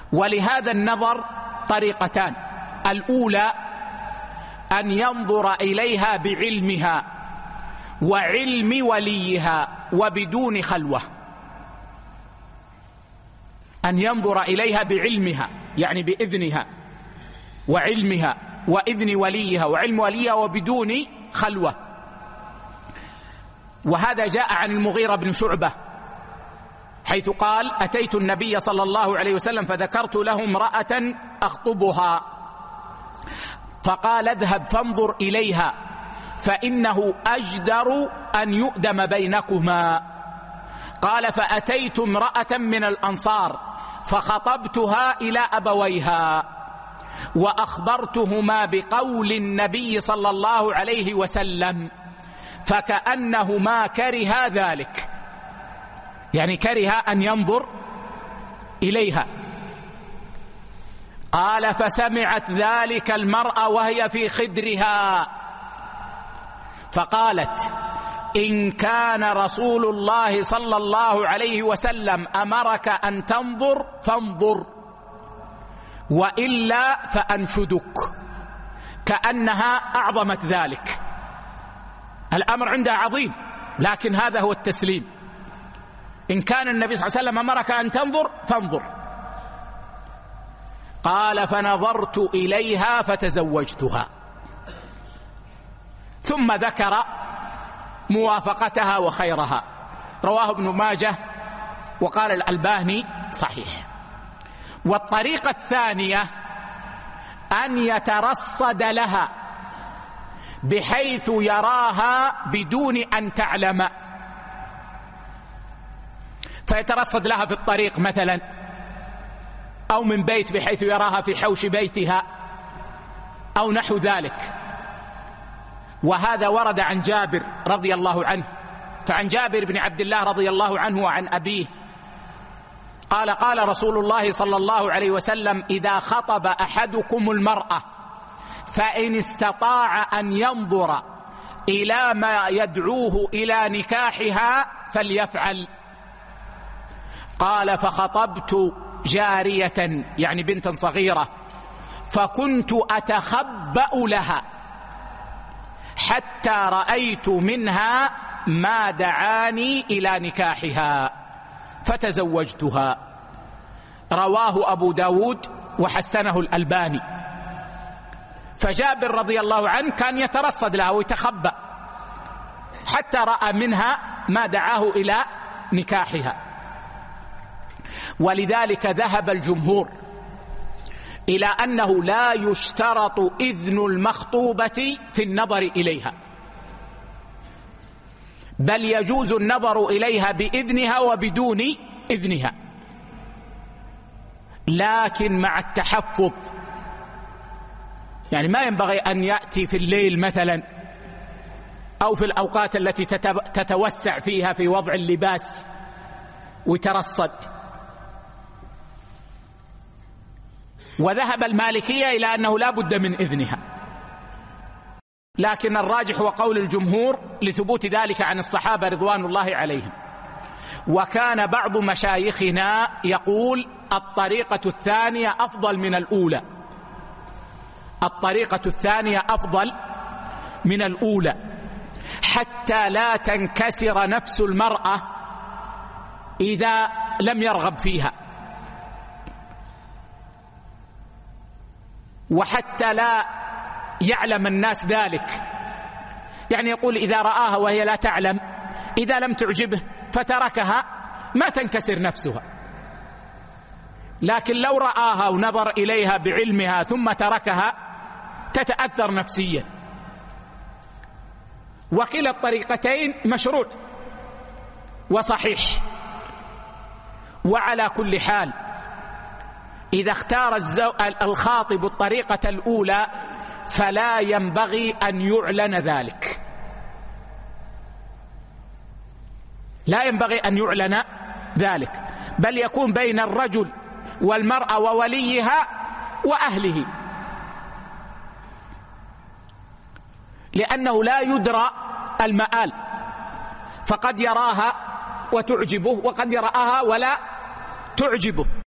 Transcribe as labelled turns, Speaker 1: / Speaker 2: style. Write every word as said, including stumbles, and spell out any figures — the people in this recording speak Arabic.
Speaker 1: ولهذا النظر طريقتان: الأولى أن ينظر إليها بعلمها وعلم وليها وبدون خلوة. أن ينظر إليها بعلمها يعني بإذنها وعلمها وإذن وليها وعلم وليها وبدون خلوة. وهذا جاء عن المغيرة بن شعبة حيث قال: أتيت النبي صلى الله عليه وسلم فذكرت له امرأة أخطبها، فقال: اذهب فانظر إليها فإنه أجدر أن يؤدم بينكما. قال: فأتيت امرأة من الأنصار فخطبتها إلى أبويها وأخبرتهما بقول النبي صلى الله عليه وسلم فكأنهما كرها ذلك، يعني كره أن ينظر إليها. قال: فسمعت ذلك المرأة وهي في خدرها فقالت: إن كان رسول الله صلى الله عليه وسلم أمرك أن تنظر فانظر، وإلا فأنشدك. كأنها أعظمت ذلك. الأمر عندها عظيم، لكن هذا هو التسليم. إن كان النبي صلى الله عليه وسلم أمرك أن تنظر فانظر. قال: فنظرت إليها فتزوجتها. ثم ذكر موافقتها وخيرها. رواه ابن ماجه وقال الألباني صحيح. والطريقة الثانية أن يترصد لها بحيث يراها بدون أن تعلم، فيترصد لها في الطريق مثلا أو من بيت بحيث يراها في حوش بيتها أو نحو ذلك. وهذا ورد عن جابر رضي الله عنه. فعن جابر بن عبد الله رضي الله عنه وعن أبيه قال: قال رسول الله صلى الله عليه وسلم: إذا خطب أحدكم المرأة فإن استطاع أن ينظر إلى ما يدعوه إلى نكاحها فليفعل. قال: فخطبت جارية يعني بنتا صغيرة فكنت أتخبأ لها حتى رأيت منها ما دعاني إلى نكاحها فتزوجتها. رواه أبو داود وحسنه الألباني. فجابر رضي الله عنه كان يترصد لها ويتخبأ حتى رأى منها ما دعاه إلى نكاحها. ولذلك ذهب الجمهور إلى أنه لا يشترط إذن المخطوبة في النظر إليها، بل يجوز النظر إليها بإذنها وبدون إذنها، لكن مع التحفظ. يعني ما ينبغي أن يأتي في الليل مثلا أو في الأوقات التي تتوسع فيها في وضع اللباس ويترصد. وذهب المالكية إلى أنه لا بد من إذنها، لكن الراجح وقول الجمهور لثبوت ذلك عن الصحابة رضوان الله عليهم. وكان بعض مشايخنا يقول: الطريقة الثانية أفضل من الأولى، الطريقة الثانية أفضل من الأولى حتى لا تنكسر نفس المرأة إذا لم يرغب فيها، وحتى لا يعلم الناس ذلك. يعني يقول: إذا رآها وهي لا تعلم، إذا لم تعجبه فتركها ما تنكسر نفسها. لكن لو رآها ونظر إليها بعلمها ثم تركها تتأثر نفسيا. وكلا الطريقتين مشروع وصحيح. وعلى كل حال إذا اختار الخاطب الطريقة الأولى فلا ينبغي أن يعلن ذلك، لا ينبغي أن يعلن ذلك، بل يكون بين الرجل والمرأة ووليها وأهله، لأنه لا يدرى المآل، فقد يراها وتعجبه وقد يراها ولا تعجبه.